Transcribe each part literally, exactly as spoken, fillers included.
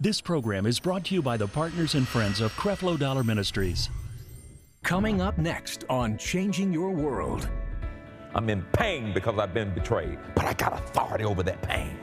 This program is brought to you by the partners and friends of Creflo Dollar Ministries. Coming up next on Changing Your World. I'm in pain because I've been betrayed, but I got authority over that pain.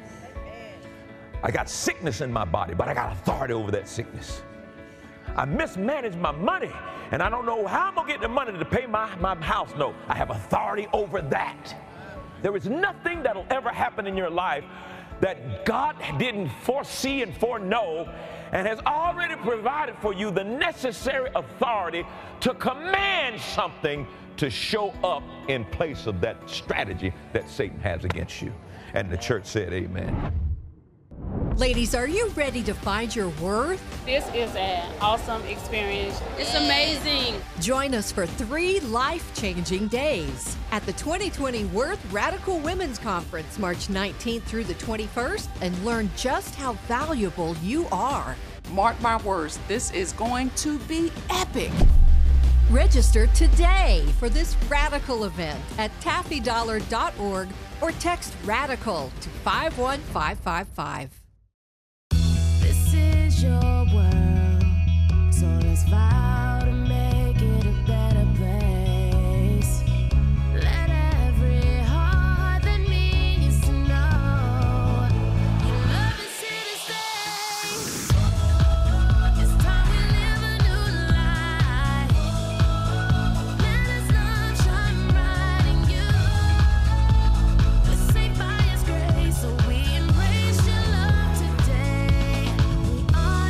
I got sickness in my body, but I got authority over that sickness. I mismanaged my money, and I don't know how I'm going to get the money to pay my, my house note. I have authority over that. There is nothing that'll ever happen in your life that God didn't foresee and foreknow and has already provided for you the necessary authority to command something to show up in place of that strategy that Satan has against you. And the church said, amen. Ladies, are you ready to find your worth? This is an awesome experience. It's amazing. Join us for three life-changing days at the twenty twenty Worth Radical Women's Conference, March nineteenth through the twenty-first, and learn just how valuable you are. Mark my words, this is going to be epic. Register today for this radical event at taffy dollar dot org or text RADICAL to five one five five five. This is your world, so let's vow to make it a better place. Let every heart that needs to know your love is here to stay. It's time we live a new life. Let us love shine bright in you. We're saved by His grace, so we embrace your love today. We are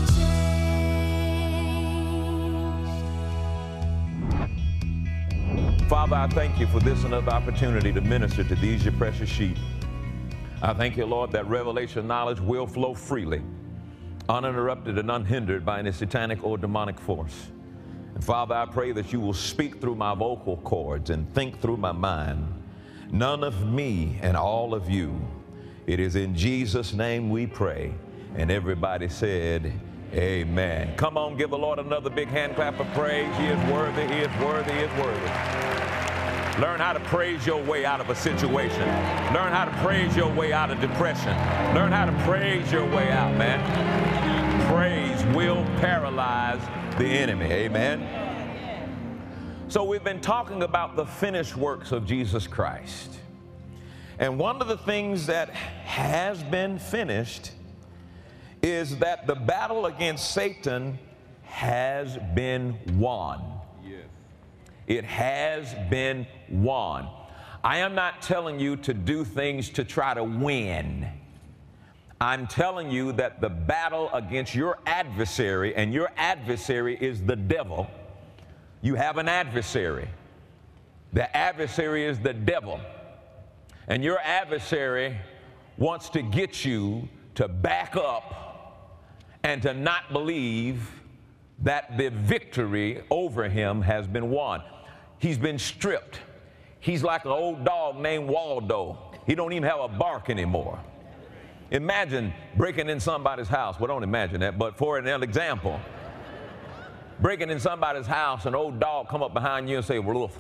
changed. Father, I thank you for this another opportunity to minister to these your precious sheep. I thank you, Lord, that revelation knowledge will flow freely, uninterrupted and unhindered by any satanic or demonic force. And Father, I pray that you will speak through my vocal cords and think through my mind. None of me and all of you. It is in Jesus' name we pray. And everybody said, amen. Come on, give the Lord another big hand clap of praise. He is worthy, he is worthy, he is worthy. Learn how to praise your way out of a situation. Learn how to praise your way out of depression. Learn how to praise your way out, man. Praise will paralyze the enemy, amen. So we've been talking about the finished works of Jesus Christ. And one of the things that has been finished is that the battle against Satan has been won. Yes. It has been won. I am not telling you to do things to try to win. I'm telling you that the battle against your adversary, and your adversary is the devil. You have an adversary. The adversary is the devil. And your adversary wants to get you to back up and to not believe that the victory over him has been won. He's been stripped. He's like an old dog named Waldo. He don't even have a bark anymore. Imagine breaking in somebody's house. Well, don't imagine that, but for an example, breaking in somebody's house, an old dog come up behind you and say, woof.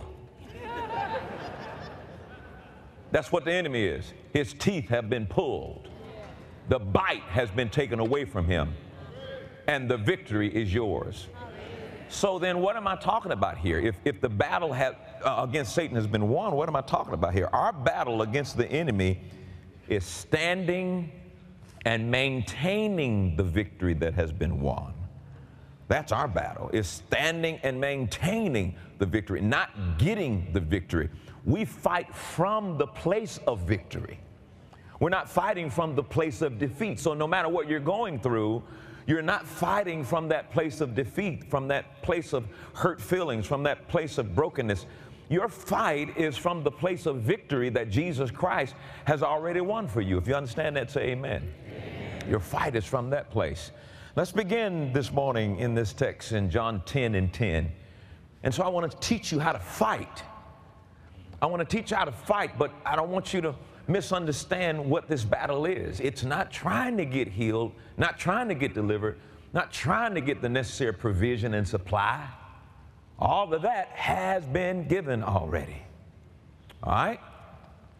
That's what the enemy is. His teeth have been pulled. The bite has been taken away from him. And the victory is yours. So then what am I talking about here? If, if the battle has, uh, against Satan has been won, what am I talking about here? Our battle against the enemy is standing and maintaining the victory that has been won. That's our battle, is standing and maintaining the victory, not getting the victory. We fight from the place of victory. We're not fighting from the place of defeat. So no matter what you're going through, you're not fighting from that place of defeat, from that place of hurt feelings, from that place of brokenness. Your fight is from the place of victory that Jesus Christ has already won for you. If you understand that, say amen. Amen. Your fight is from that place. Let's begin this morning in this text in John ten and ten. And so I want to teach you how to fight. I want to teach you how to fight, but I don't want you to misunderstand what this battle is. It's not trying to get healed, not trying to get delivered, not trying to get the necessary provision and supply. All of that has been given already. All right?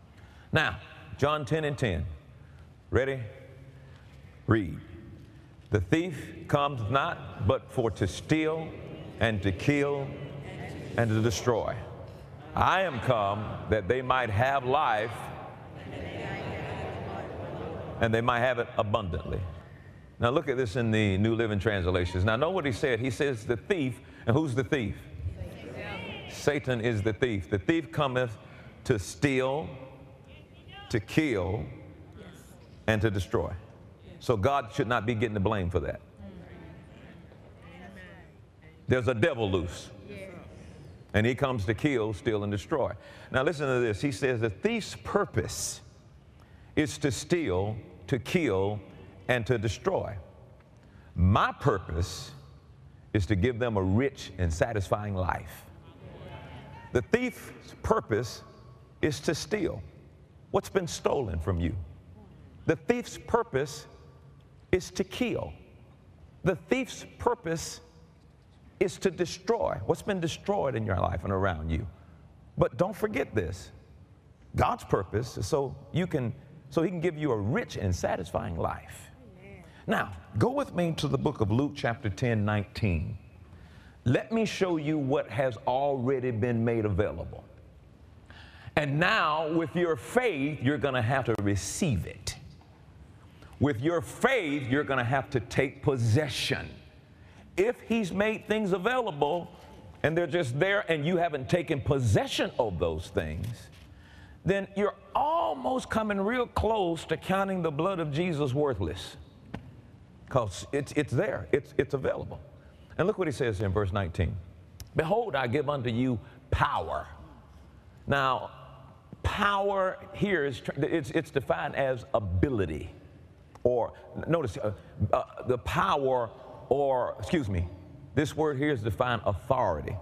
Now, John ten and ten. Ready? Read. The thief comes not but for to steal and to kill and to destroy. I am come that they might have life and they might have it abundantly. Now look at this in the New Living Translations. Now know what he said. He says the thief, and who's the thief? Satan is the thief. The thief cometh to steal, to kill, and to destroy. So God should not be getting the blame for that. There's a devil loose. And he comes to kill, steal, and destroy. Now listen to this. He says the thief's purpose is to steal, to kill, and to destroy. My purpose is to give them a rich and satisfying life. The thief's purpose is to steal what's been stolen from you. The thief's purpose is to kill. The thief's purpose is to destroy what's been destroyed in your life and around you. But don't forget this. God's purpose is so you can, so he can give you a rich and satisfying life. Amen. Now, go with me to the book of Luke chapter ten, nineteen. Let me show you what has already been made available. And now, with your faith, you're going to have to receive it. With your faith, you're going to have to take possession. If he's made things available and they're just there and you haven't taken possession of those things, then you're almost coming real close to counting the blood of Jesus worthless, because it's, it's there, it's, it's available. And look what he says in verse nineteen. Behold, I give unto you power. Now, power here is it's, it's defined as ability, or notice uh, uh, the power, or excuse me, this word here is defined authority.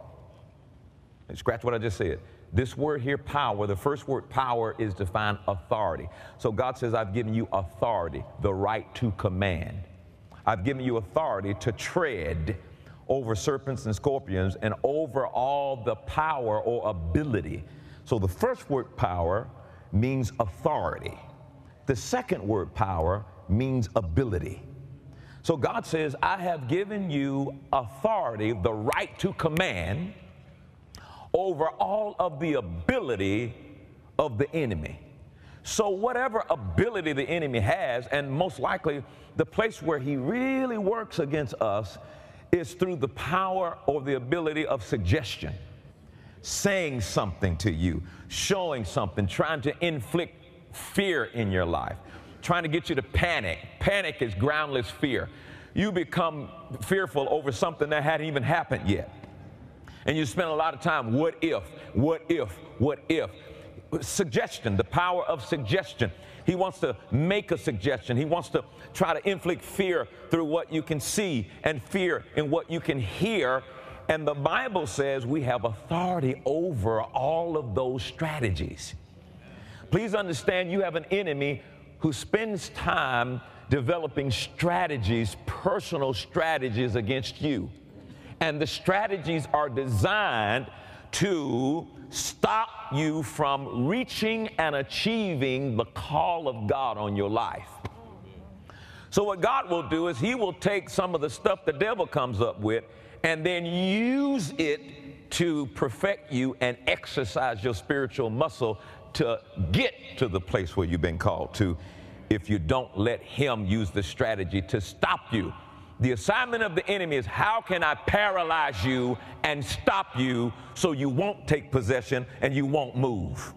And scratch what I just said. This word here, power, the first word power is defined authority. So God says, I've given you authority, the right to command. I've given you authority to tread over serpents and scorpions and over all the power or ability. So the first word power means authority. The second word power means ability. So God says, I have given you authority, the right to command over all of the ability of the enemy. So whatever ability the enemy has, and most likely the place where he really works against us is through the power or the ability of suggestion. Saying something to you, showing something, trying to inflict fear in your life, trying to get you to panic. Panic is groundless fear. You become fearful over something that hadn't even happened yet. And you spend a lot of time, what if, what if, what if? Suggestion, the power of suggestion. He wants to make a suggestion. He wants to try to inflict fear through what you can see and fear in what you can hear. And the Bible says we have authority over all of those strategies. Please understand, you have an enemy who spends time developing strategies, personal strategies against you. And the strategies are designed to stop you from reaching and achieving the call of God on your life. So what God will do is he will take some of the stuff the devil comes up with and then use it to perfect you and exercise your spiritual muscle to get to the place where you've been called to, if you don't let him use the strategy to stop you. The assignment of the enemy is, how can I paralyze you and stop you so you won't take possession and you won't move?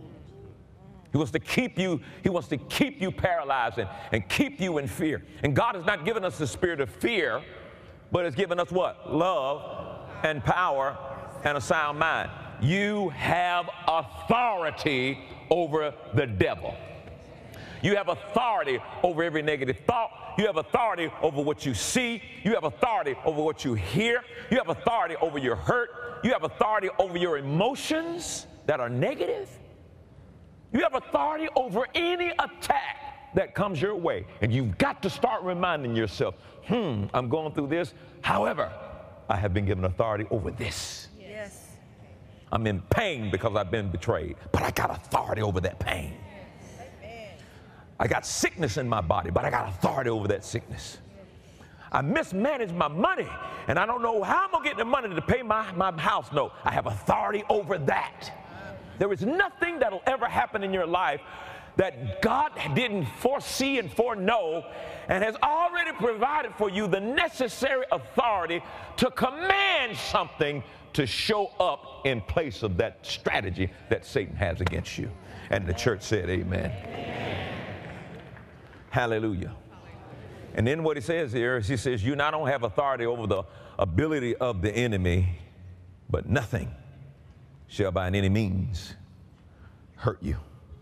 He wants to keep you, he wants to keep you paralyzed and, and keep you in fear. And God has not given us the spirit of fear, but has given us what? Love and power and a sound mind. You have authority over the devil. You have authority over every negative thought. You have authority over what you see. You have authority over what you hear. You have authority over your hurt. You have authority over your emotions that are negative. You have authority over any attack that comes your way. And you've got to start reminding yourself, hmm, I'm going through this. However, I have been given authority over this. Yes. I'm in pain because I've been betrayed, but I got authority over that pain. I got sickness in my body, but I got authority over that sickness. I mismanaged my money, and I don't know how I'm going to get the money to pay my, my house note. I have authority over that. There is nothing that will ever happen in your life that God didn't foresee and foreknow and has already provided for you the necessary authority to command something to show up in place of that strategy that Satan has against you. And the church said, amen. Amen. Hallelujah. And then what he says here is he says, you not only have authority over the ability of the enemy, but nothing shall by any means hurt you.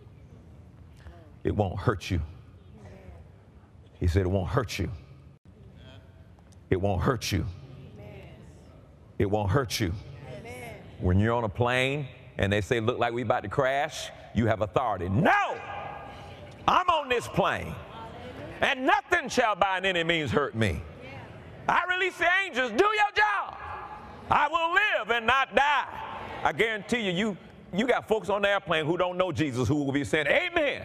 It won't hurt you. He said it won't hurt you. It won't hurt you. It won't hurt you. When you're on a plane and they say, look like we about to crash, you have authority. No! I'm on this plane, and nothing shall by any means hurt me. I release the angels. Do your job. I will live and not die. I guarantee you, you, you got folks on the airplane who don't know Jesus who will be saying, amen.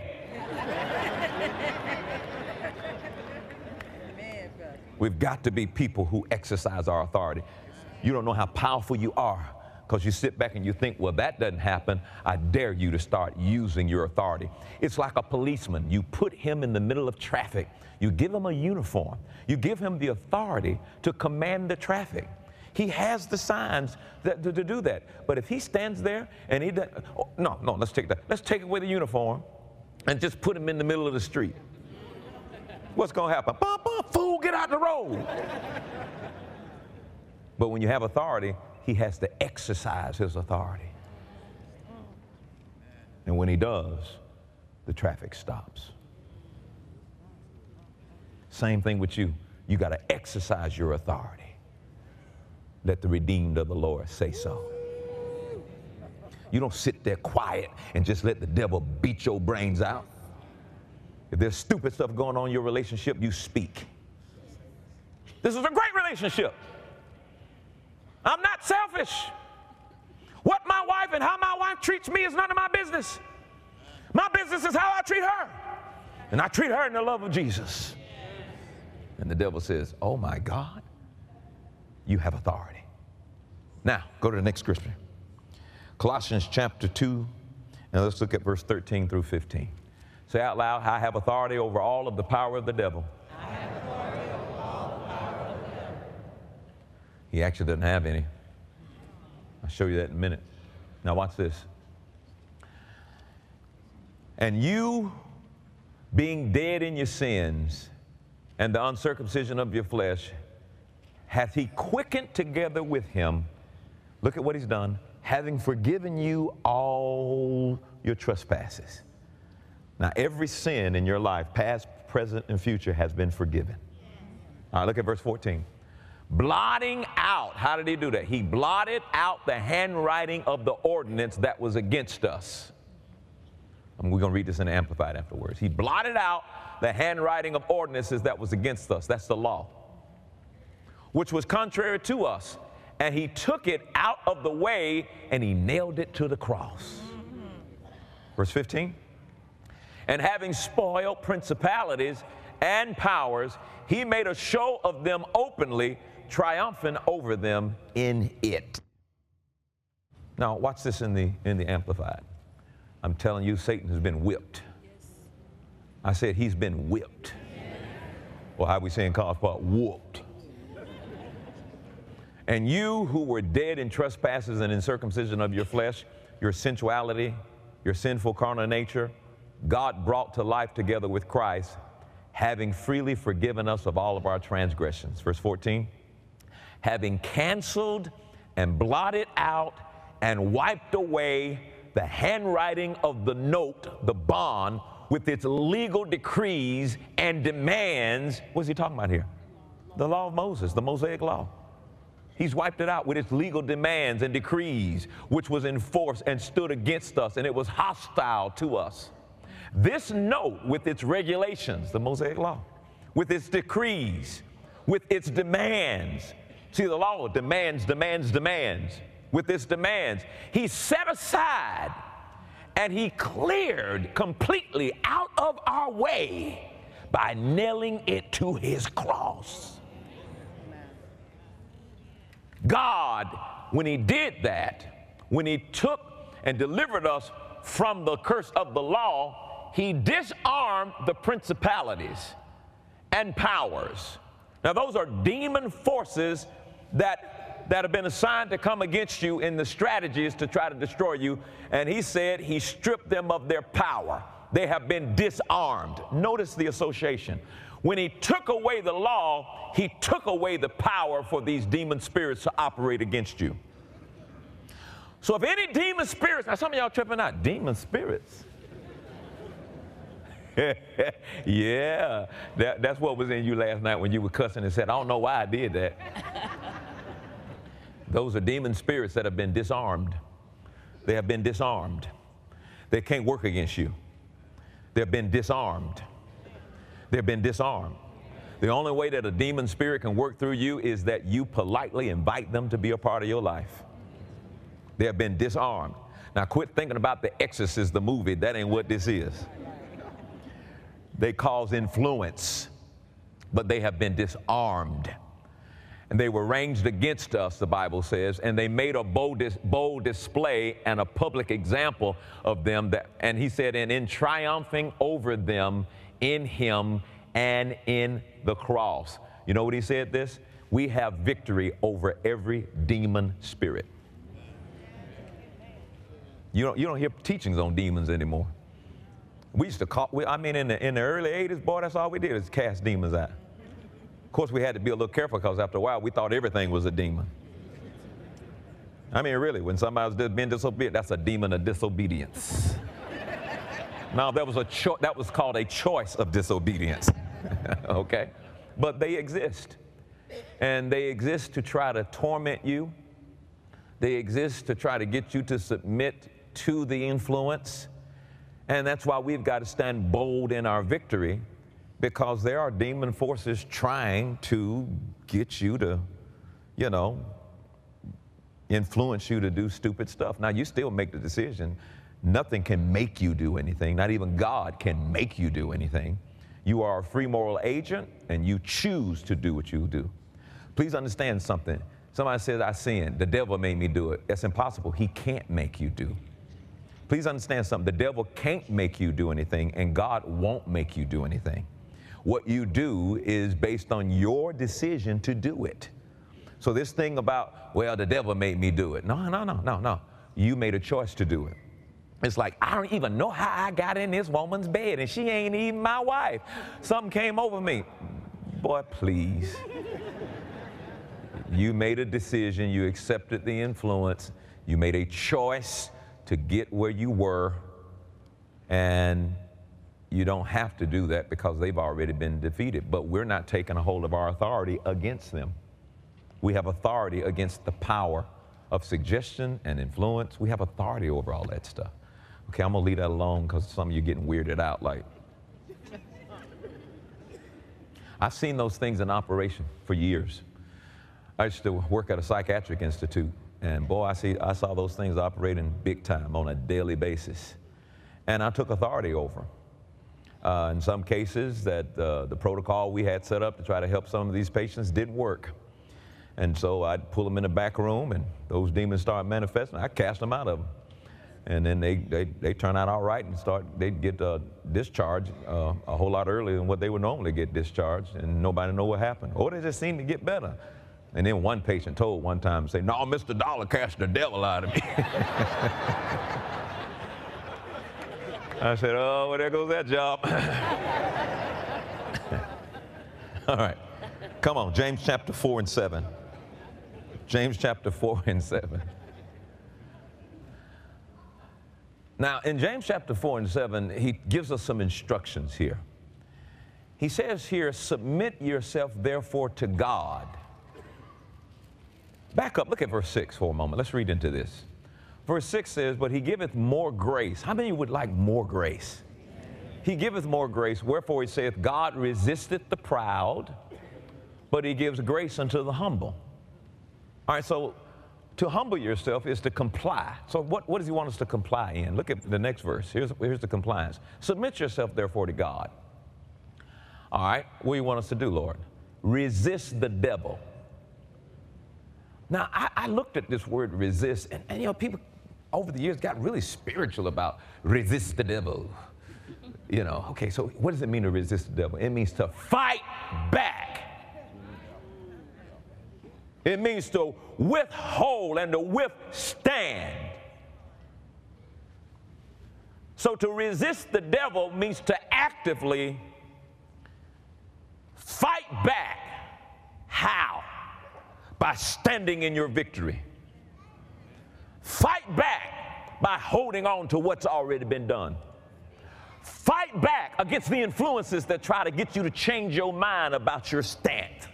We've got to be people who exercise our authority. You don't know how powerful you are because you sit back and you think, well, that doesn't happen. I dare you to start using your authority. It's like a policeman. You put him in the middle of traffic. You give him a uniform. You give him the authority to command the traffic. He has the signs that, to, to do that. But if he stands there and he doesn't, oh, no, no, let's take that. Let's take away the uniform and just put him in the middle of the street. What's going to happen? Bum, bum, fool, get out the road. But when you have authority, he has to exercise his authority. And when he does, the traffic stops. Same thing with you. You got to exercise your authority. Let the redeemed of the Lord say so. You don't sit there quiet and just let the devil beat your brains out. If there's stupid stuff going on in your relationship, you speak. This is a great relationship. I'm not selfish. What my wife and how my wife treats me is none of my business. My business is how I treat her. And I treat her in the love of Jesus. And the devil says, oh my God, you have authority. Now, go to the next scripture. Colossians chapter two, and let's look at verse thirteen through fifteen. Say out loud, I have authority over all of the power of the devil. I have authority over all the power of the devil. He actually doesn't have any. I'll show you that in a minute. Now watch this. And you, being dead in your sins and the uncircumcision of your flesh, hath he quickened together with him. Look at what he's done. Having forgiven you all your trespasses. Now, every sin in your life, past, present, and future, has been forgiven. All right, look at verse fourteen. Blotting out. How did he do that? He blotted out the handwriting of the ordinance that was against us. And we're going to read this in the Amplified afterwards. He blotted out the handwriting of ordinances that was against us. That's the law, which was contrary to us. And he took it out of the way and he nailed it to the cross. Verse fifteen. And having spoiled principalities and powers, he made a show of them openly, triumphant over them in it. Now, watch this in the, in the Amplified. I'm telling you, Satan has been whipped. I said he's been whipped. Well, how we say in College Park, whooped. And you who were dead in trespasses and in circumcision of your flesh, your sensuality, your sinful carnal nature, God brought to life together with Christ, having freely forgiven us of all of our transgressions. Verse fourteen, having canceled and blotted out and wiped away the handwriting of the note, the bond, with its legal decrees and demands. What's he talking about here? The law of Moses, the Mosaic law. He's wiped it out with its legal demands and decrees, which was enforced and stood against us, and it was hostile to us. This note with its regulations, the Mosaic law, with its decrees, with its demands. See, the law demands, demands, demands. With its demands, he set aside and he cleared completely out of our way by nailing it to his cross. God, when he did that, when he took and delivered us from the curse of the law, he disarmed the principalities and powers. Now, those are demon forces that, that have been assigned to come against you in the strategies to try to destroy you. And he said he stripped them of their power. They have been disarmed. Notice the association. When he took away the law, he took away the power for these demon spirits to operate against you. So if any demon spirits, now some of y'all tripping out, demon spirits. Yeah, that, that's what was in you last night when you were cussing and said, I don't know why I did that. Those are demon spirits that have been disarmed. They have been disarmed. They can't work against you. They've been disarmed. They've been disarmed. The only way that a demon spirit can work through you is that you politely invite them to be a part of your life. They have been disarmed. Now quit thinking about The Exorcist, the movie. That ain't what this is. They cause influence, but they have been disarmed. And they were ranged against us, the Bible says, and they made a bold, dis bold display and a public example of them. That, and he said, and in triumphing over them in him and in the cross. You know what he said this? We have victory over every demon spirit. You don't, you don't hear teachings on demons anymore. We used to call, we, I mean, in the, in the early eighties, boy, that's all we did is cast demons out. Of course, we had to be a little careful because after a while, we thought everything was a demon. I mean, really, when somebody's being disobedient, that's a demon of disobedience. Now, that was, a cho that was called a choice of disobedience, okay? But they exist, and they exist to try to torment you. They exist to try to get you to submit to the influence. And that's why we've got to stand bold in our victory, because there are demon forces trying to get you to, you know, influence you to do stupid stuff. Now, you still make the decision. Nothing can make you do anything. Not even God can make you do anything. You are a free moral agent, and you choose to do what you do. Please understand something. Somebody says, I sinned. The devil made me do it. That's impossible. He can't make you do. Please understand something. The devil can't make you do anything, and God won't make you do anything. What you do is based on your decision to do it. So this thing about, well, the devil made me do it. No, no, no, no, no. You made a choice to do it. It's like, I don't even know how I got in this woman's bed, and she ain't even my wife. Something came over me. Boy, please. You made a decision. You accepted the influence. You made a choice to get where you were, and you don't have to do that because they've already been defeated. But we're not taking a hold of our authority against them. We have authority against the power of suggestion and influence. We have authority over all that stuff. Okay, I'm gonna leave that alone because some of you are getting weirded out. Like, I've seen those things in operation for years. I used to work at a psychiatric institute. And boy, I, see, I saw those things operating big time on a daily basis. And I took authority over them. Uh, in some cases, that uh, the protocol we had set up to try to help some of these patients didn't work. And so I'd pull them in the back room, and those demons started manifesting. I cast them out of them. And then they, they, they turn out all right and start, they'd get uh, discharged uh, a whole lot earlier than what they would normally get discharged, and nobody know what happened. Or they just seemed to get better. And then one patient told one time, say, no, Mister Dollar cast the devil out of me. I said, oh, well, there goes that job. All right, come on, James chapter four and seven. James chapter four and seven. Now, in James chapter four and seven, he gives us some instructions here. He says here, submit yourself therefore to God. Back up, look at verse six for a moment. Let's read into this. Verse six says, but he giveth more grace. How many would like more grace? He giveth more grace, wherefore he saith, God resisteth the proud, but he gives grace unto the humble. All right, so to humble yourself is to comply. So what, what does he want us to comply in? Look at the next verse. Here's, here's the compliance. Submit yourself therefore to God. All right, what do you want us to do, Lord? Resist the devil. Now, I, I looked at this word resist, and, and you know, people over the years got really spiritual about resist the devil. You know, okay, so what does it mean to resist the devil? It means to fight back. It means to withhold and to withstand. So to resist the devil means to actively fight back. How? By standing in your victory. Fight back by holding on to what's already been done. Fight back against the influences that try to get you to change your mind about your stance.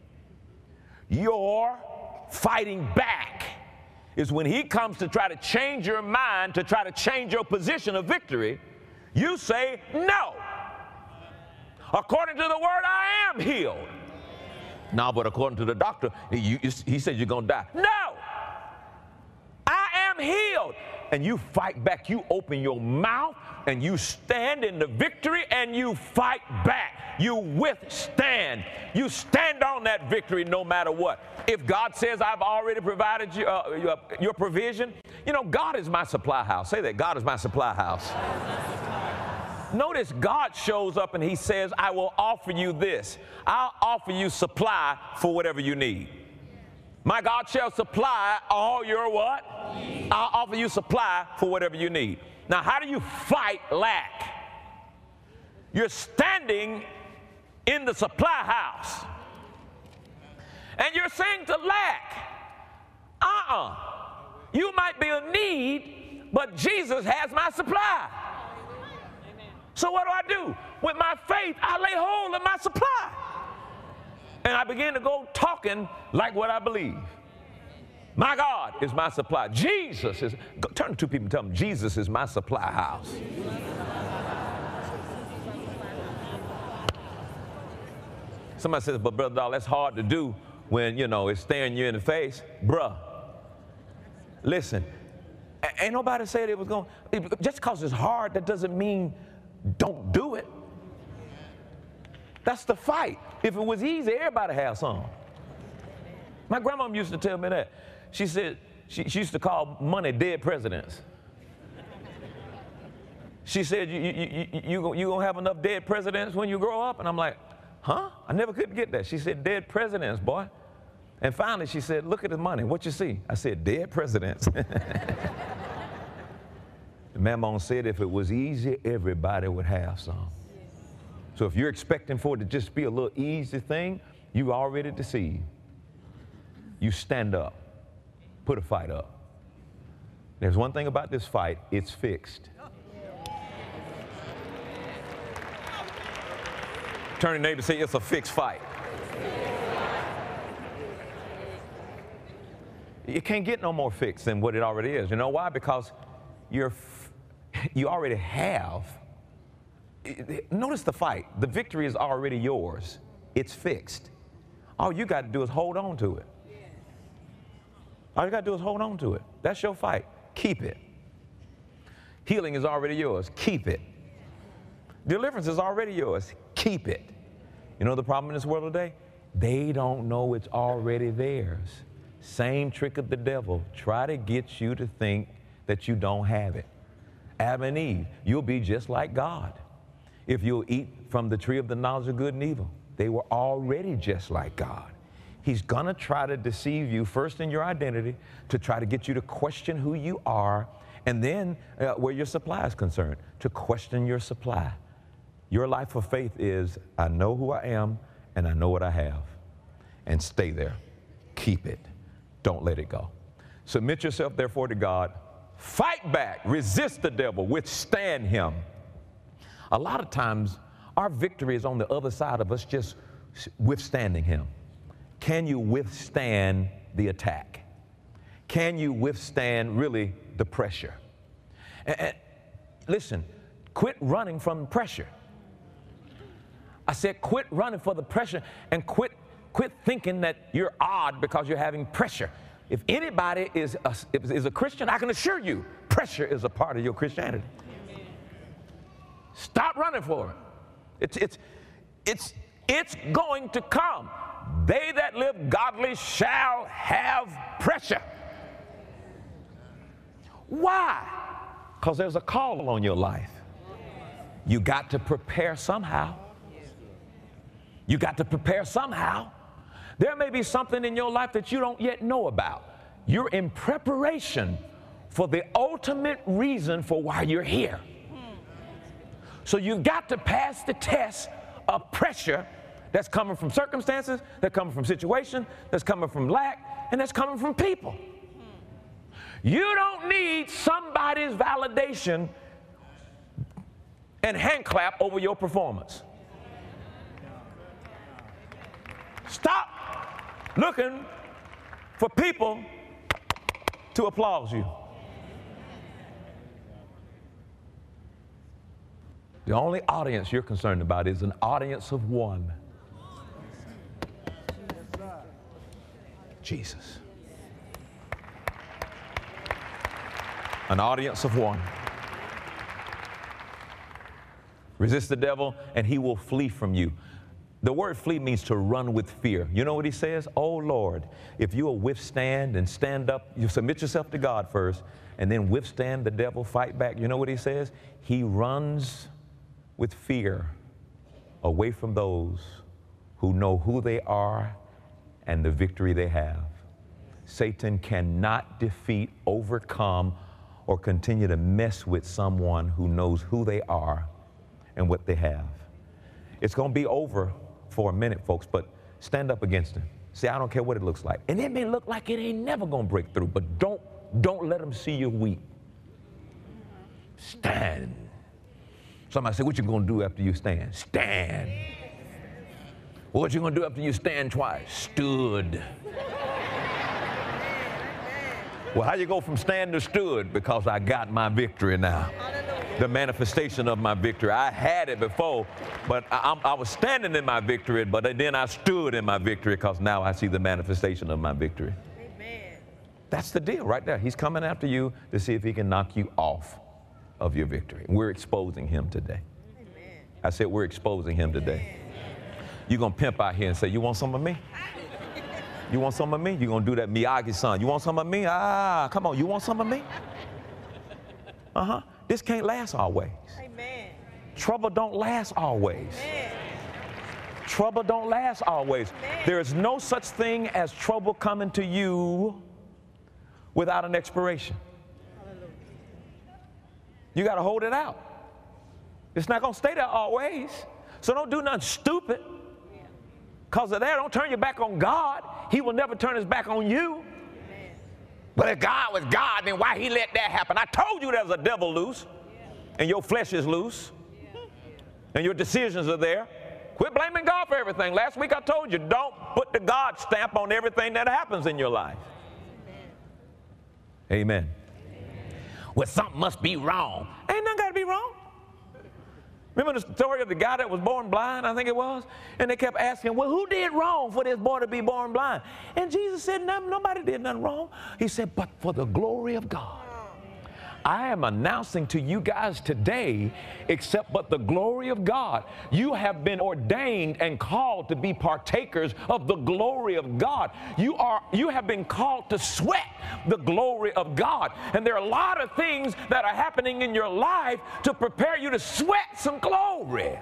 Your fighting back is when he comes to try to change your mind, to try to change your position of victory, you say, no. According to the word, I am healed. No, but according to the doctor, he, he said you're going to die. No, I am healed. And you fight back. You open your mouth and you stand in the victory and you fight back. You withstand. You stand on that victory no matter what. If God says I've already provided you, uh, your, your provision, you know, God is my supply house. Say that, God is my supply house. Notice God shows up and he says, I will offer you this. I'll offer you supply for whatever you need. My God shall supply all your what? I'll offer you supply for whatever you need. Now, how do you fight lack? You're standing in the supply house and you're saying to lack, uh-uh, you might be in need, but Jesus has my supply. So what do I do? With my faith, I lay hold of my supply. And I begin to go talking like what I believe. My God is my supply. Jesus is, go, turn to two people and tell them, Jesus is my supply house. Somebody says, but Brother Doll, that's hard to do when, you know, it's staring you in the face. Bruh, listen, ain't nobody said it was going, just because it's hard, that doesn't mean don't do it. That's the fight. If it was easy, everybody have some. My grandmom used to tell me that. She said, she, she used to call money dead presidents. She said, you, you, you, you, you gonna have enough dead presidents when you grow up? And I'm like, huh? I never could get that. She said, dead presidents, boy. And finally she said, look at the money. What you see? I said, dead presidents. Mammon said if it was easy, everybody would have some. So if you're expecting for it to just be a little easy thing, you already deceived. You stand up, put a fight up. There's one thing about this fight, it's fixed. Turn to your neighbor and say, it's a fixed fight. You can't get no more fixed than what it already is. You know why? Because you're you already have. Notice the fight. The victory is already yours. It's fixed. All you got to do is hold on to it. All you got to do is hold on to it. That's your fight. Keep it. Healing is already yours. Keep it. Deliverance is already yours. Keep it. You know the problem in this world today? They don't know it's already theirs. Same trick of the devil. Try to get you to think that you don't have it. Adam and Eve, you'll be just like God if you'll eat from the tree of the knowledge of good and evil. They were already just like God. He's going to try to deceive you first in your identity, to try to get you to question who you are, and then uh, where your supply is concerned, to question your supply. Your life of faith is, I know who I am and I know what I have. And stay there. Keep it. Don't let it go. Submit yourself therefore to God. Fight back, resist the devil, withstand him. A lot of times, our victory is on the other side of us just withstanding him. Can you withstand the attack? Can you withstand really the pressure? And, and listen, quit running from pressure. I said quit running for the pressure and quit, quit thinking that you're odd because you're having pressure. If anybody is a, is a Christian, I can assure you, pressure is a part of your Christianity. Amen. Stop running for it. It's, it's, it's, it's going to come. they that live godly shall have pressure. Why? Because there's a call on your life. You got to prepare somehow. You got to prepare somehow. There may be something in your life that you don't yet know about. You're in preparation for the ultimate reason for why you're here. So you've got to pass the test of pressure that's coming from circumstances, that's coming from situations, that's coming from lack, and that's coming from people. You don't need somebody's validation and hand clap over your performance. Stop looking for people to applaud you. The only audience you're concerned about is an audience of one. Jesus. An audience of one. Resist the devil and he will flee from you. The word flee means to run with fear. You know what he says? Oh Lord, if you will withstand and stand up, you submit yourself to God first and then withstand the devil, fight back. You know what he says? He runs with fear away from those who know who they are and the victory they have. Satan cannot defeat, overcome, or continue to mess with someone who knows who they are and what they have. It's going to be over for a minute, folks, but stand up against him. See, I don't care what it looks like. And it may look like it ain't never going to break through, but don't, don't let him see you weak. Stand. Somebody say, what you going to do after you stand? Stand. Well, what you going to do after you stand twice? Stood. Well, how you go from stand to stood? Because I got my victory now. The manifestation of my victory. I had it before, but I, I was standing in my victory, but then I stood in my victory because now I see the manifestation of my victory. Amen. That's the deal right there. He's coming after you to see if he can knock you off of your victory. We're exposing him today. Amen. I said we're exposing him today. You're going to pimp out here and say, you want some of me? You want some of me? You're going to do that Miyagi-san. You want some of me? Ah, come on. You want some of me? Uh-huh. This can't last always. Amen. Trouble don't last always. Amen. Trouble don't last always. Amen. There is no such thing as trouble coming to you without an expiration. Hallelujah. You got to hold it out. It's not going to stay there always. So don't do nothing stupid. Because of that, don't turn your back on God. He will never turn his back on you. Amen. But if God was God, then why he let that happen? I told you there's a devil loose, yeah. And your flesh is loose, yeah. And your decisions are there. Quit blaming God for everything. Last week I told you, don't put the God stamp on everything that happens in your life. Amen. Amen. Amen. Well, something must be wrong. Ain't nothing got to be wrong. Remember the story of the guy that was born blind, I think it was? And they kept asking, well, who did wrong for this boy to be born blind? And Jesus said, no, nobody did nothing wrong. He said, but for the glory of God. I am announcing to you guys today, except but the glory of God. You have been ordained and called to be partakers of the glory of God. You are, you have been called to sweat the glory of God. And there are a lot of things that are happening in your life to prepare you to sweat some glory.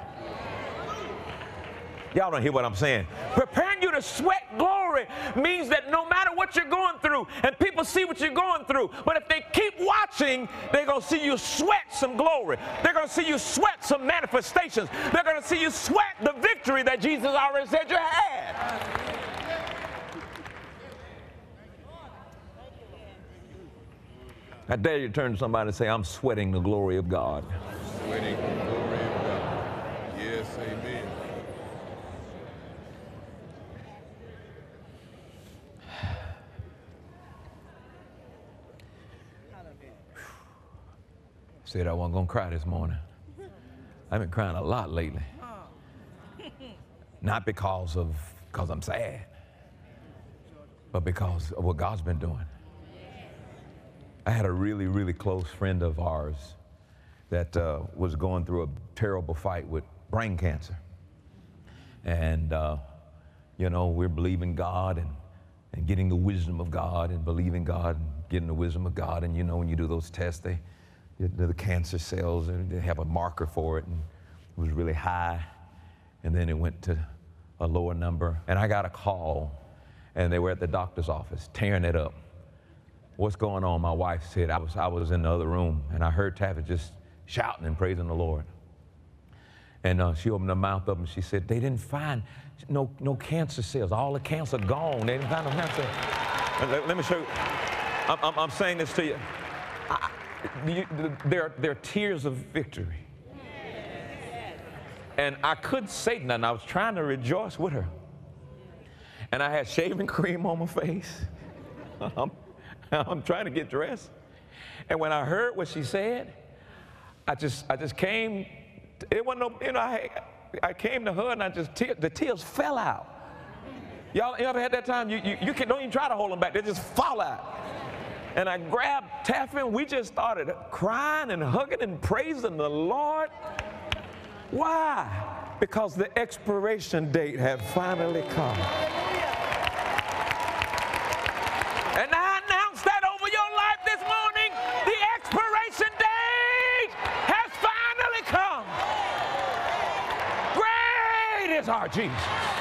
Y'all don't hear what I'm saying. Preparing you to sweat glory means that no matter what you're going through, and people see what you're going through, but if they keep watching, they're going to see you sweat some glory. They're going to see you sweat some manifestations. They're going to see you sweat the victory that Jesus already said you had. I dare you to turn to somebody and say, I'm sweating the glory of God. Sweating the glory of God. Yes, amen. Said I wasn't going to cry this morning. I've been crying a lot lately. Not because of because I'm sad, but because of what God's been doing. I had a really, really close friend of ours that uh, was going through a terrible fight with brain cancer. And, uh, you know, we're believing God and, and getting the wisdom of God and believing God and getting the wisdom of God. And you know, when you do those tests, they, the cancer cells, they have a marker for it, and it was really high. And then it went to a lower number. And I got a call, and they were at the doctor's office tearing it up. What's going on? My wife said, I was, I was in the other room, and I heard Taffy just shouting and praising the Lord. And uh, she opened her mouth up, and she said, they didn't find no, no cancer cells. All the cancer gone. They didn't find no cancer. Let, let me show you. I'm, I'm, I'm saying this to you. I, you there, there are tears of victory. And I couldn't say nothing. I was trying to rejoice with her. And I had shaving cream on my face. I'm, I'm trying to get dressed. And when I heard what she said, I just, I just came. It wasn't no, you know, I, I came to her and I just, te the tears fell out. Y'all you ever had that time? You, you, you can, don't even try to hold them back. They just fall out. And I grabbed Taffy, and we just started crying and hugging and praising the Lord. Why? Because the expiration date had finally come. And I announce that over your life this morning, the expiration date has finally come. Great is our Jesus.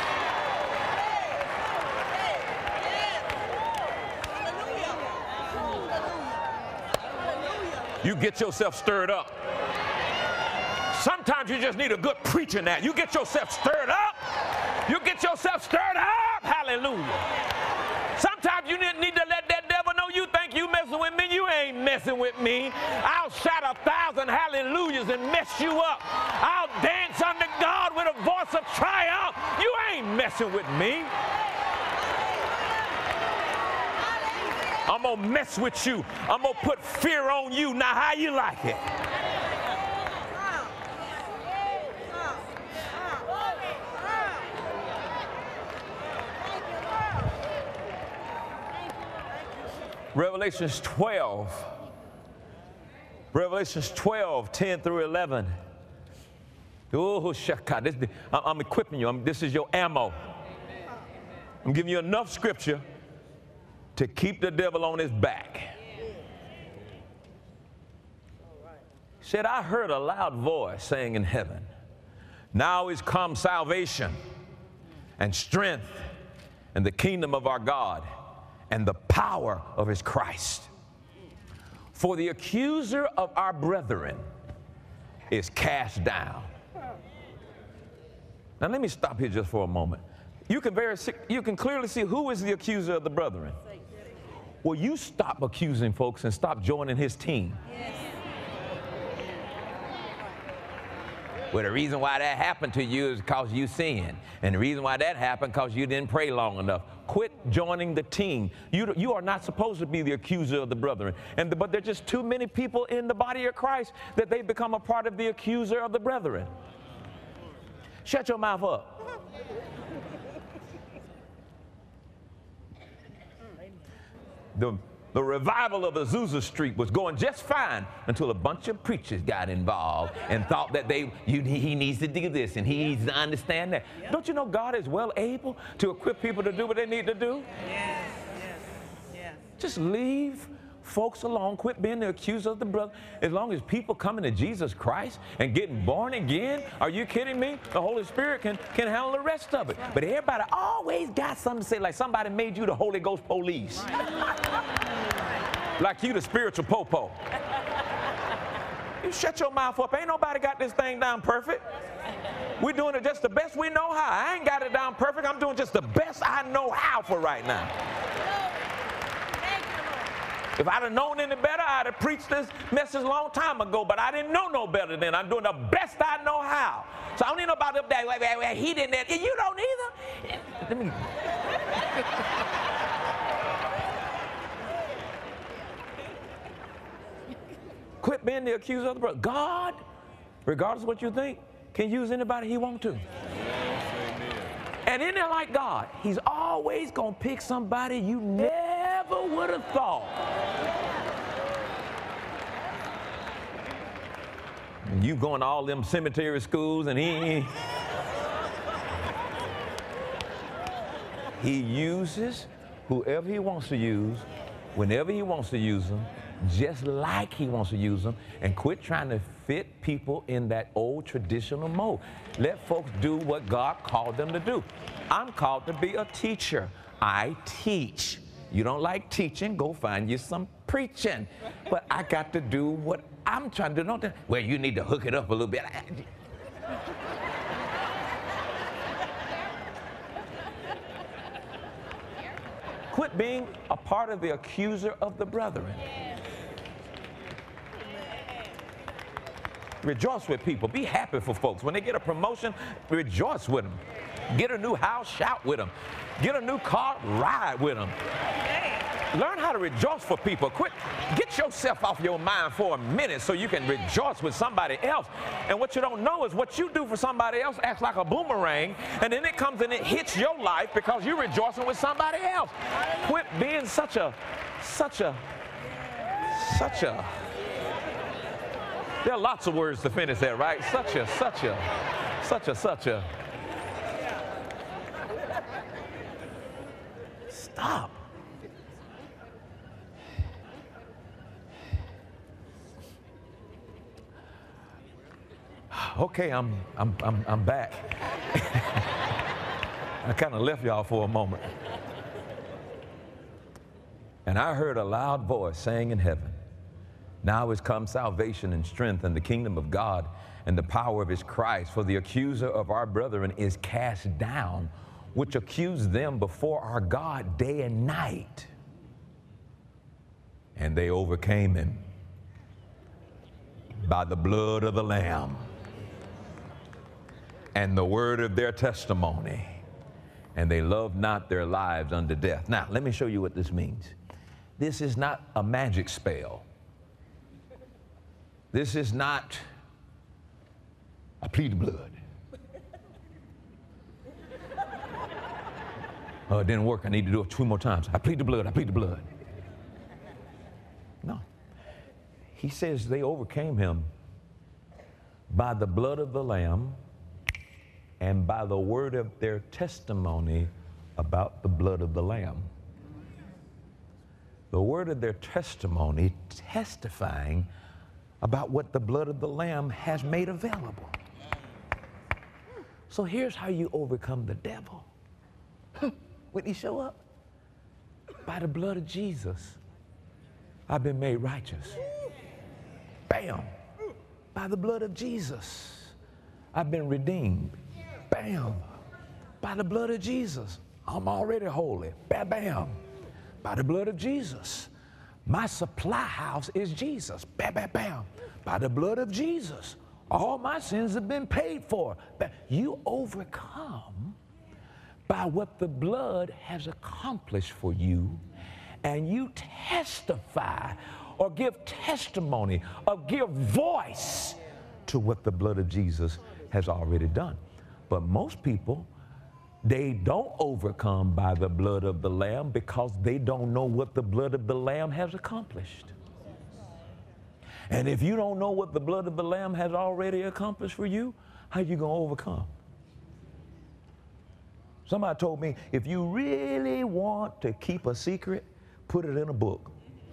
You get yourself stirred up. Sometimes you just need a good preaching that. You get yourself stirred up. You get yourself stirred up. Hallelujah. Sometimes you need to let that devil know you think you messing with me. You ain't messing with me. I'll shout a thousand hallelujahs and mess you up. I'll dance unto God with a voice of triumph. You ain't messing with me. I'm going to mess with you. I'm going to put fear on you. Now, how you like it? Revelations twelve. Revelations twelve, ten through eleven. Oh, shaka. This, I'm equipping you. I'm, this is your ammo. I'm giving you enough scripture to keep the devil on his back. Said, I heard a loud voice saying in heaven, now is come salvation and strength and the kingdom of our God and the power of his Christ. For the accuser of our brethren is cast down. Now let me stop here just for a moment. You can, very, you can clearly see who is the accuser of the brethren. Well, you stop accusing folks and stop joining his team. Yes. Well, the reason why that happened to you is because you sinned. And the reason why that happened because you didn't pray long enough. Quit joining the team. You, you are not supposed to be the accuser of the brethren. And, but there are just too many people in the body of Christ that they become a part of the accuser of the brethren. Shut your mouth up. The, the revival of Azusa Street was going just fine until a bunch of preachers got involved and thought that they, you, he needs to do this and he needs to understand that. Don't you know God is well able to equip people to do what they need to do? Yes, yes, yes. Just leave folks alone. Quit being the accuser of the brother. As long as people coming to Jesus Christ and getting born again, are you kidding me? The Holy Spirit can, can handle the rest of it. But everybody always got something to say, like somebody made you the Holy Ghost police. Like you the spiritual popo. You shut your mouth up. Ain't nobody got this thing down perfect. We're doing it just the best we know how. I ain't got it down perfect. I'm doing just the best I know how for right now. If I'd have known any better, I'd have preached this message a long time ago, but I didn't know no better then. I'm doing the best I know how. So I don't need nobody up there, wait, wait, wait, he didn't, you don't either. Let me. Quit being the accuser of the brother. God, regardless of what you think, can use anybody he wants to. And isn't it like God? He's always going to pick somebody you never would have thought. And you going to all them cemetery schools and he... He uses whoever he wants to use, whenever he wants to use them, just like he wants to use them, and quit trying to fit people in that old traditional mold. Let folks do what God called them to do. I'm called to be a teacher. I teach. You don't like teaching, go find you some preaching. But I got to do what I'm trying to do. Well, you need to hook it up a little bit. Quit being a part of the accuser of the brethren. Rejoice with people. Be happy for folks. When they get a promotion, rejoice with them. Get a new house, shout with them. Get a new car, ride with them. Learn how to rejoice for people. Quit. Get yourself off your mind for a minute so you can rejoice with somebody else. And what you don't know is what you do for somebody else acts like a boomerang, and then it comes and it hits your life because you're rejoicing with somebody else. Quit being such a, such a, such a, there are lots of words to finish that, right? Such a, such a, such a, such a. Stop. Okay, I'm, I'm, I'm, I'm back. I kind of left y'all for a moment. And I heard a loud voice saying in heaven, now is come salvation and strength and the kingdom of God and the power of his Christ. For the accuser of our brethren is cast down, which accused them before our God day and night. And they overcame him by the blood of the Lamb and the word of their testimony, and they loved not their lives unto death. Now, let me show you what this means. This is not a magic spell. This is not, I plead the blood. Oh, it didn't work. I need to do it two more times. I plead the blood. I plead the blood. No. He says they overcame him by the blood of the Lamb and by the word of their testimony about the blood of the Lamb. The word of their testimony testifying about what the blood of the Lamb has made available. So here's how you overcome the devil. When he show up? By the blood of Jesus, I've been made righteous. Bam. By the blood of Jesus, I've been redeemed. Bam. By the blood of Jesus, I'm already holy. Bam, bam. By the blood of Jesus, my supply house is Jesus. Bam, bam, bam. By the blood of Jesus, all my sins have been paid for. Bam. You overcome by what the blood has accomplished for you, and you testify or give testimony or give voice to what the blood of Jesus has already done. But most people, they don't overcome by the blood of the Lamb because they don't know what the blood of the Lamb has accomplished. And if you don't know what the blood of the Lamb has already accomplished for you, how you going to overcome? Somebody told me, if you really want to keep a secret, put it in a book.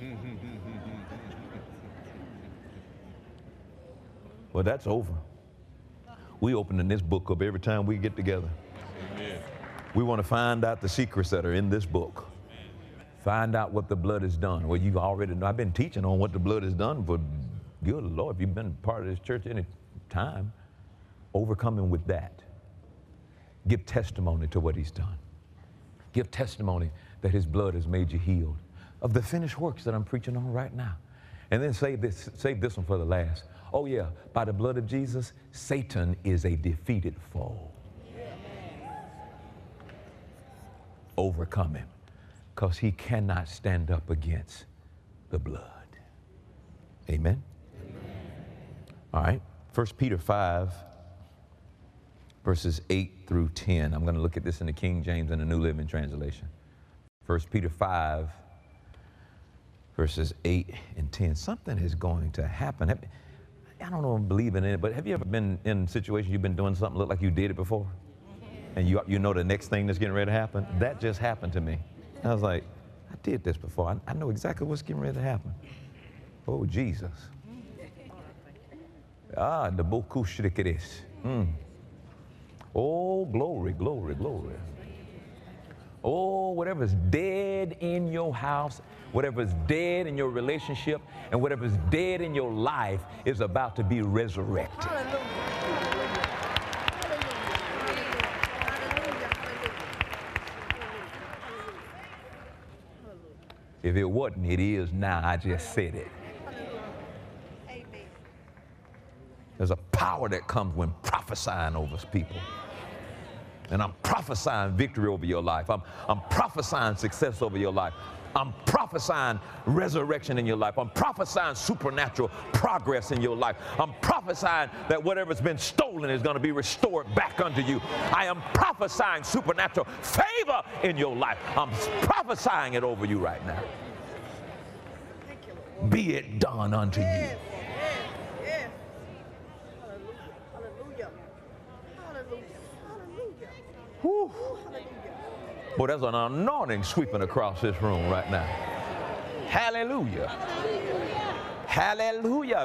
Well, that's over. We opening this book up every time we get together. Amen. We want to find out the secrets that are in this book. Find out what the blood has done. Well, you already know. I've been teaching on what the blood has done for, good Lord, if you've been part of this church any time, overcoming with that. Give testimony to what he's done. Give testimony that his blood has made you healed of the finished works that I'm preaching on right now. And then save this, save this one for the last. Oh yeah, by the blood of Jesus, Satan is a defeated foe. Overcome him, because he cannot stand up against the blood. Amen? Amen. All right, First Peter five, verses eight through ten. I'm going to look at this in the King James and the New Living Translation. First Peter five, verses eight and ten. Something is going to happen. I don't know if I'm believing in it, but have you ever been in situations you've been doing something look like you did it before? And you, you know the next thing that's getting ready to happen? That just happened to me. I was like, I did this before. I, I know exactly what's getting ready to happen. Oh, Jesus. Ah, the bokushrikiris. Mm. Oh, glory, glory, glory. Oh, whatever's dead in your house, whatever's dead in your relationship, and whatever's dead in your life is about to be resurrected. If it wasn't, it is now. I just said it. There's a power that comes when prophesying over people. And I'm prophesying victory over your life. I'm, I'm prophesying success over your life. I'm prophesying resurrection in your life. I'm prophesying supernatural progress in your life. I'm prophesying that whatever's been stolen is going to be restored back unto you. I am prophesying supernatural favor in your life. I'm prophesying it over you right now. Be it done unto you. Whew. Boy, there's an anointing sweeping across this room right now. Hallelujah. Hallelujah.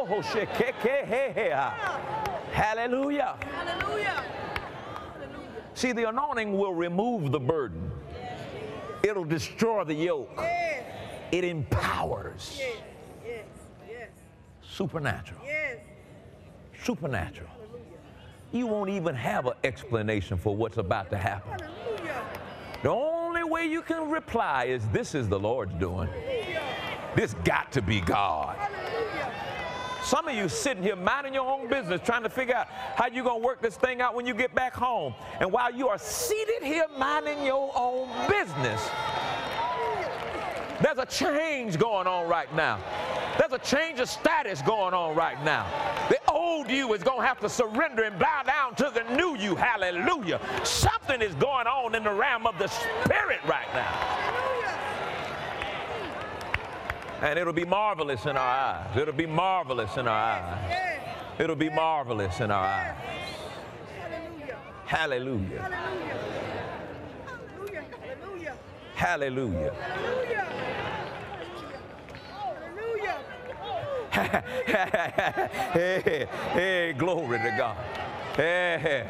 Hallelujah. Hallelujah. See, the anointing will remove the burden. It'll destroy the yoke. It empowers. Supernatural. Supernatural. You won't even have an explanation for what's about to happen. The only way you can reply is, this is the Lord's doing. This got to be God. Some of you sitting here minding your own business, trying to figure out how you're going to work this thing out when you get back home. And while you are seated here minding your own business, there's a change going on right now. There's a change of status going on right now. The old you is going to have to surrender and bow down to the new you. Hallelujah. Something is going on in the realm of the Spirit right now. And it'll be marvelous in our eyes. It'll be marvelous in our eyes. It'll be marvelous in our eyes. Hallelujah. Hallelujah. Hey, hey, hey, glory to God. Hey, hey.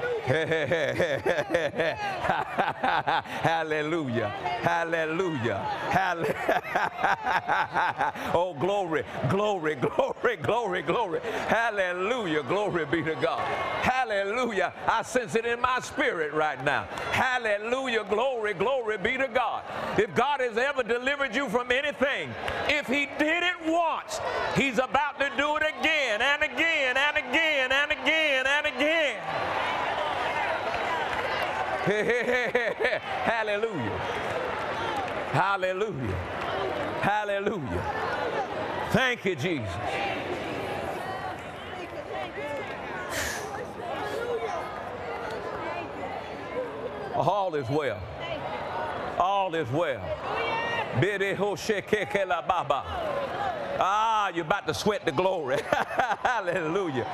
Hallelujah. Hallelujah. Hallelujah. Oh, glory, glory, glory, glory, glory. Hallelujah. Glory be to God. Hallelujah. I sense it in my spirit right now. Hallelujah. Glory, glory be to God. If God has ever delivered you from anything, if He did it once, He's about to do it again and again and again and again and again. Hey, hey, hey, hey, hey. Hallelujah. Hallelujah. Hallelujah. Thank you, Jesus. All is well. All is well. Ah, you're about to sweat the glory. Hallelujah.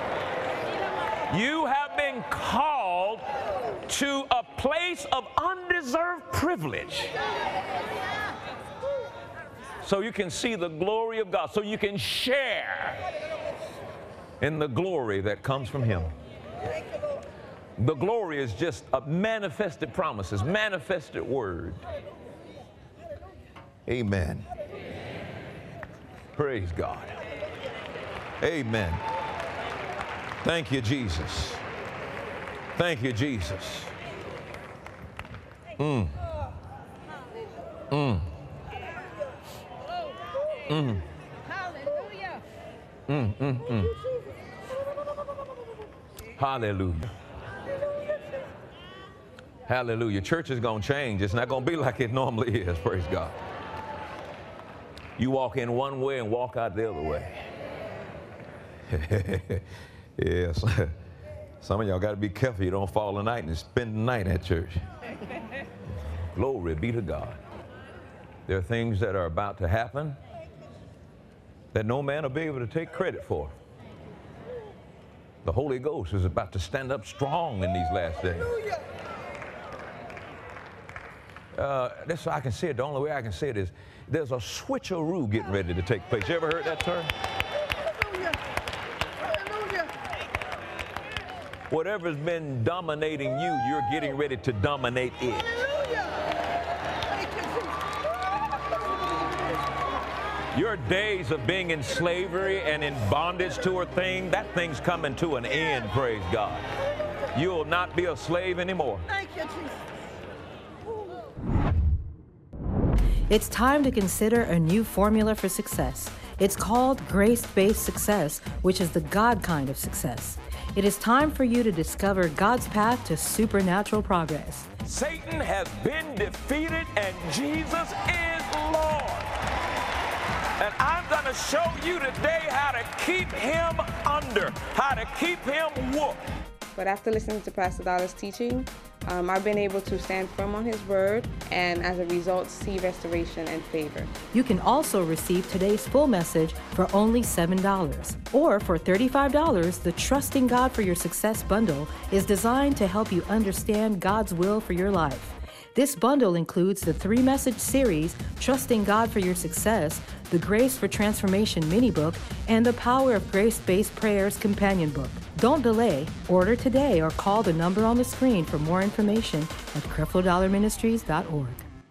You have been called to a place of undeserved privilege, so you can see the glory of God, so you can share in the glory that comes from Him. The glory is just a manifested promises, manifested word. Amen. Praise God. Amen. Thank you, Jesus. Thank you, Jesus. Mm. Mm. Mm. Mm, mm, mm. Hallelujah. Hallelujah. Church is going to change. It's not going to be like it normally is. Praise God. You walk in one way and walk out the other way. Yes. Some of y'all got to be careful you don't fall a night and spend the night at church. Glory be to God. There are things that are about to happen that no man will be able to take credit for. The Holy Ghost is about to stand up strong in these last days. Uh, this is how I can say it. The only way I can say it is there's a switcheroo getting ready to take place. You ever heard that term? Whatever's been dominating you, you're getting ready to dominate it. Your days of being in slavery and in bondage to a thing, that thing's coming to an end, praise God. You'll not be a slave anymore. Thank you, Jesus. It's time to consider a new formula for success. It's called grace-based success, which is the God kind of success. It is time for you to discover God's path to supernatural progress. Satan has been defeated and Jesus is Lord. And I'm going to show you today how to keep him under, how to keep him whooped. But after listening to Pastor Dollar's teaching, um, I've been able to stand firm on his word and as a result see restoration and favor. You can also receive today's full message for only seven dollars. Or for thirty-five dollars, the Trusting God for Your Success bundle is designed to help you understand God's will for your life. This bundle includes the three-message series, Trusting God for Your Success, the Grace for Transformation mini-book, and the Power of Grace-Based Prayers companion book. Don't delay. Order today or call the number on the screen for more information at Creflo Dollar Ministries dot org.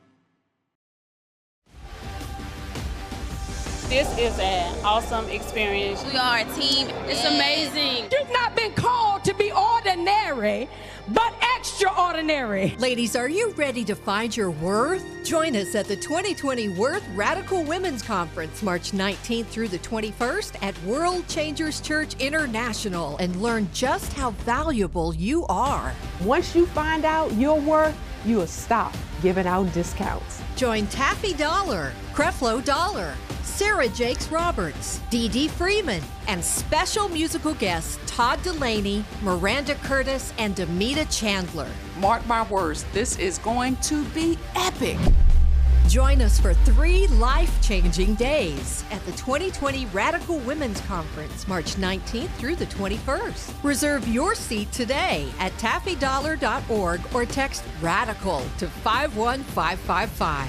This is an awesome experience. We are a team. It's amazing. You've not been called to be ordinary, but extraordinary. Ladies, are you ready to find your worth? Join us at the twenty twenty Worth Radical Women's Conference, March nineteenth through the twenty-first at World Changers Church International, and learn just how valuable you are. Once you find out your worth, you will stop giving out discounts. Join Taffy Dollar, Creflo Dollar, Sarah Jakes Roberts, Dee Dee Freeman, and special musical guests Todd Delaney, Miranda Curtis, and Demita Chandler. Mark my words, this is going to be epic. Join us for three life-changing days at the twenty twenty Radical Women's Conference, March nineteenth through the twenty-first. Reserve your seat today at taffy dollar dot org or text RADICAL to five one five five five.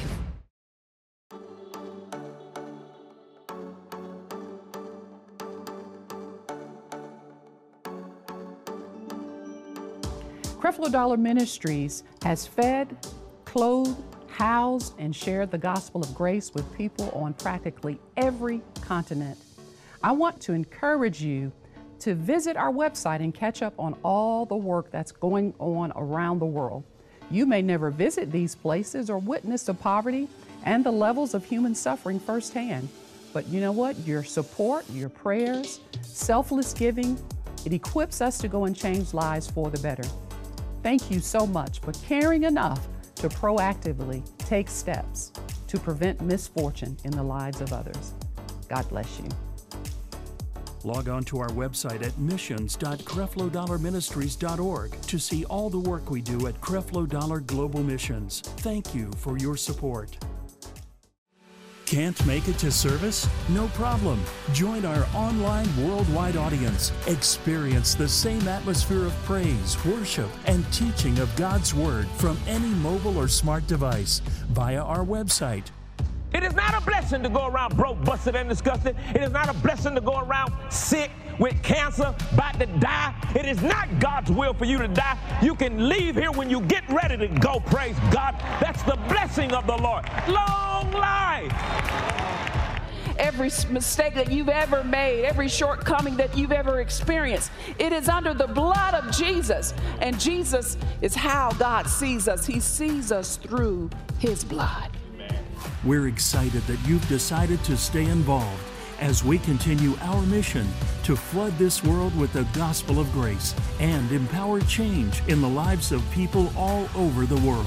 Creflo Dollar Ministries has fed, clothed, housed, and shared the gospel of grace with people on practically every continent. I want to encourage you to visit our website and catch up on all the work that's going on around the world. You may never visit these places or witness the poverty and the levels of human suffering firsthand. But you know what? Your support, your prayers, selfless giving, it equips us to go and change lives for the better. Thank you so much for caring enough to proactively take steps to prevent misfortune in the lives of others. God bless you. Log on to our website at missions dot creflo dollar ministries dot org to see all the work we do at Creflo Dollar Global Missions. Thank you for your support. Can't make it to service? No problem. Join our online worldwide audience. Experience the same atmosphere of praise, worship, and teaching of God's Word from any mobile or smart device via our website. It is not a blessing to go around broke, busted, and disgusted. It is not a blessing to go around sick, with cancer, about to die. It is not God's will for you to die. You can leave here when you get ready to go, praise God. That's the blessing of the Lord. Long life. Every mistake that you've ever made, every shortcoming that you've ever experienced, it is under the blood of Jesus. And Jesus is how God sees us. He sees us through his blood. We're excited that you've decided to stay involved as we continue our mission to flood this world with the gospel of grace and empower change in the lives of people all over the world.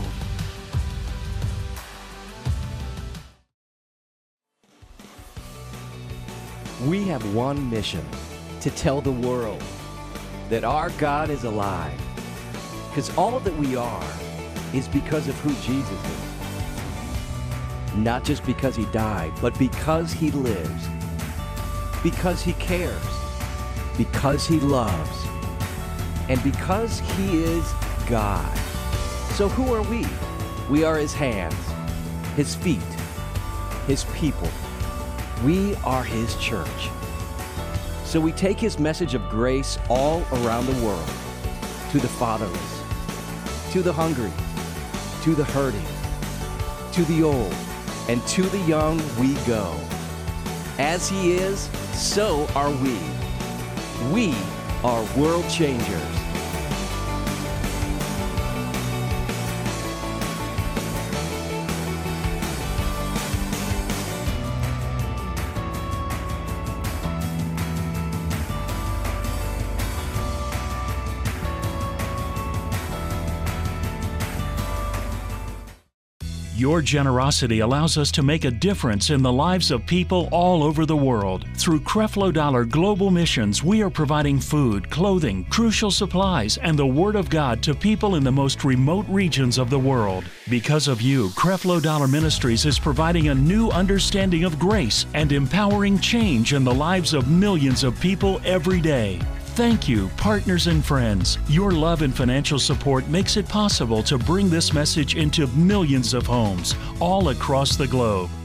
We have one mission: to tell the world that our God is alive. Because all that we are is because of who Jesus is. Not just because he died, but because he lives. Because he cares. Because he loves. and because He is God. So who are we? We are His hands, His feet, His people. We are His church. So we take His message of grace all around the world, to the fatherless, to the hungry, to the hurting, to the old, and to the young we go. As He is, so are we. We are world changers. Your generosity allows us to make a difference in the lives of people all over the world. Through Creflo Dollar Global Missions, we are providing food, clothing, crucial supplies, and the Word of God to people in the most remote regions of the world. Because of you, Creflo Dollar Ministries is providing a new understanding of grace and empowering change in the lives of millions of people every day. Thank you, partners and friends. Your love and financial support makes it possible to bring this message into millions of homes all across the globe.